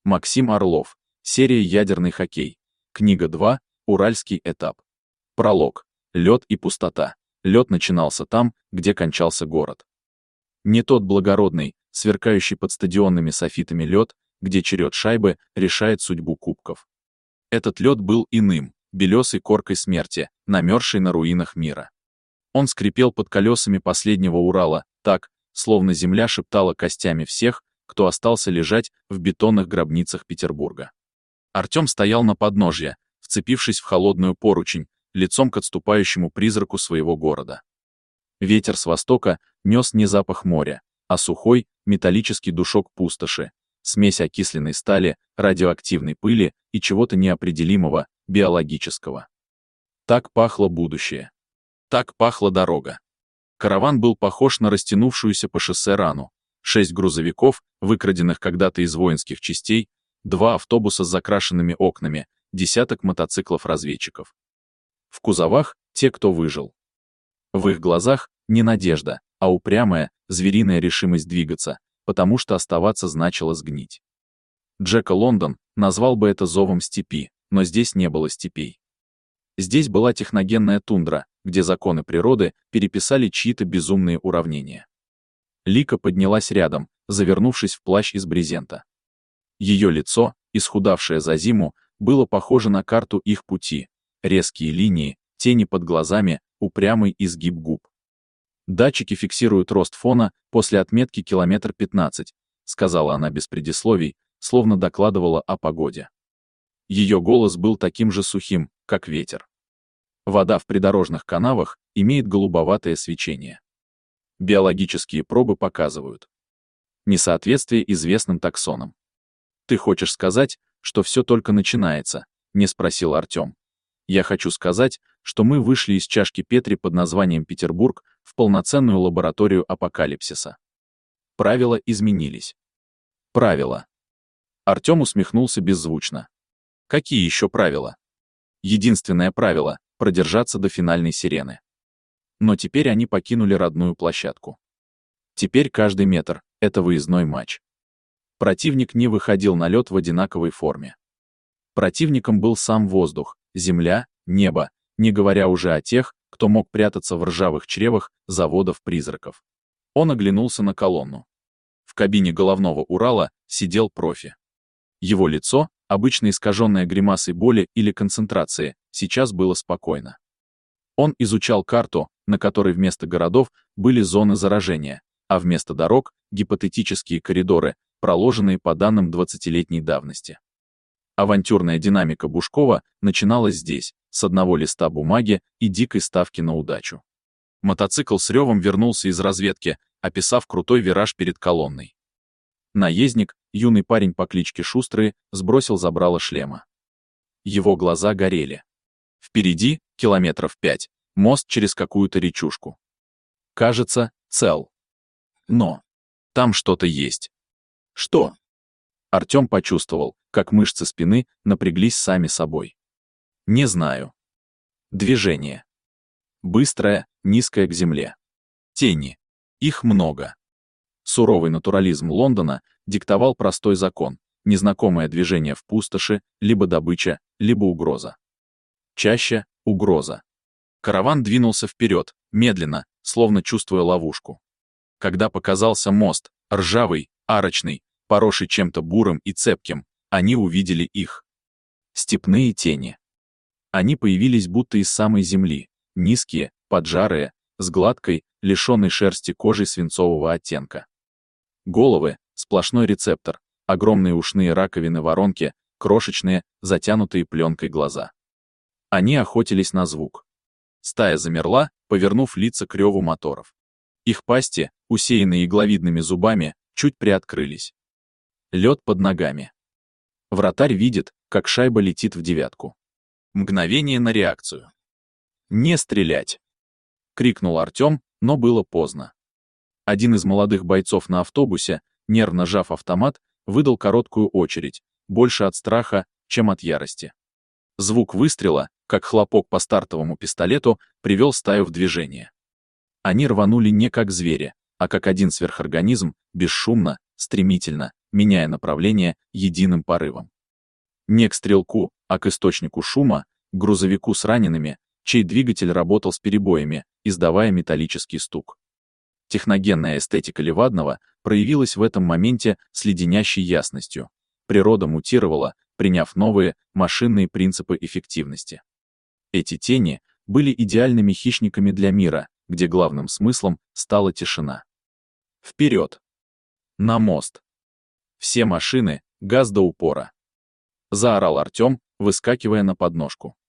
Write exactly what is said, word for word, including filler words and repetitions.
Максим Орлов. Серия «Ядерный хоккей». Книга два. Уральский этап. Пролог. Лед и пустота. Лед начинался там, где кончался город. Не тот благородный, сверкающий под стадионными софитами лед, где черед шайбы решает судьбу кубков. Этот лед был иным, белесой коркой смерти, намерзшей на руинах мира. Он скрипел под колесами последнего Урала, так, словно земля шептала костями всех, кто остался лежать в бетонных гробницах Петербурга. Артем стоял на подножье, вцепившись в холодную поручень, лицом к отступающему призраку своего города. Ветер с востока нес не запах моря, а сухой, металлический душок пустоши, смесь окисленной стали, радиоактивной пыли и чего-то неопределимого, биологического. Так пахло будущее. Так пахла дорога. Караван был похож на растянувшуюся по шоссе рану. Шесть грузовиков, выкраденных когда-то из воинских частей, два автобуса с закрашенными окнами, десяток мотоциклов-разведчиков. В кузовах — те, кто выжил. В их глазах не надежда, а упрямая, звериная решимость двигаться, потому что оставаться значило сгнить. Джека Лондон назвал бы это зовом степи, но здесь не было степей. Здесь была техногенная тундра, где законы природы переписали чьи-то безумные уравнения. Лика поднялась рядом, завернувшись в плащ из брезента. Ее лицо, исхудавшее за зиму, было похоже на карту их пути. Резкие линии, тени под глазами, упрямый изгиб губ. «Датчики фиксируют рост фона после отметки километр пятнадцать», сказала она без предисловий, словно докладывала о погоде. Ее голос был таким же сухим, как ветер. Вода в придорожных канавах имеет голубоватое свечение. Биологические пробы показывают несоответствие известным таксонам. «Ты хочешь сказать, что все только начинается?» — не спросил Артем. «Я хочу сказать, что мы вышли из чашки Петри под названием Петербург в полноценную лабораторию апокалипсиса. Правила изменились». «Правила». Артем усмехнулся беззвучно. «Какие еще правила?» «Единственное правило — продержаться до финальной сирены». Но теперь они покинули родную площадку. Теперь каждый метр — это выездной матч. Противник не выходил на лед в одинаковой форме. Противником был сам воздух, земля, небо, не говоря уже о тех, кто мог прятаться в ржавых чревах заводов-призраков. Он оглянулся на колонну. В кабине головного Урала сидел профи. Его лицо, обычно искаженное гримасой боли или концентрации, сейчас было спокойно. Он изучал карту, на которой вместо городов были зоны заражения, а вместо дорог — гипотетические коридоры, проложенные по данным двадцатилетней давности. Авантюрная динамика Бушкова начиналась здесь, с одного листа бумаги и дикой ставки на удачу. Мотоцикл с ревом вернулся из разведки, описав крутой вираж перед колонной. Наездник, юный парень по кличке Шустрый, сбросил забрало шлема. Его глаза горели. Впереди, километров пять, мост через какую-то речушку. Кажется, цел. Но там что-то есть. Что? Артем почувствовал, как мышцы спины напряглись сами собой. Не знаю. Движение. Быстрое, низкое к земле. Тени. Их много. Суровый натурализм Лондона диктовал простой закон: незнакомое движение в пустоши, либо добыча, либо угроза. Чаще — угроза. Караван двинулся вперед, медленно, словно чувствуя ловушку. Когда показался мост, ржавый, арочный, поросший чем-то бурым и цепким, они увидели их. Степные тени. Они появились будто из самой земли, низкие, поджарые, с гладкой, лишенной шерсти кожей свинцового оттенка. Головы — сплошной рецептор, огромные ушные раковины-воронки, крошечные, затянутые пленкой глаза. Они охотились на звук. Стая замерла, повернув лица к реву моторов. Их пасти, усеянные игловидными зубами, чуть приоткрылись. Лед под ногами. Вратарь видит, как шайба летит в девятку. Мгновение на реакцию. «Не стрелять!» — крикнул Артем, но было поздно. Один из молодых бойцов на автобусе, нервно сжав автомат, выдал короткую очередь, больше от страха, чем от ярости. Звук выстрела, как хлопок по стартовому пистолету, привел стаю в движение. Они рванули не как звери, а как один сверхорганизм, бесшумно, стремительно, меняя направление единым порывом. Не к стрелку, а к источнику шума, к грузовику с ранеными, чей двигатель работал с перебоями, издавая металлический стук. Техногенная эстетика Левадного проявилась в этом моменте с леденящей ясностью. Природа мутировала, приняв новые машинные принципы эффективности. Эти тени были идеальными хищниками для мира, где главным смыслом стала тишина. Вперед! На мост! Все машины, газ до упора! Заорал Артем, выскакивая на подножку.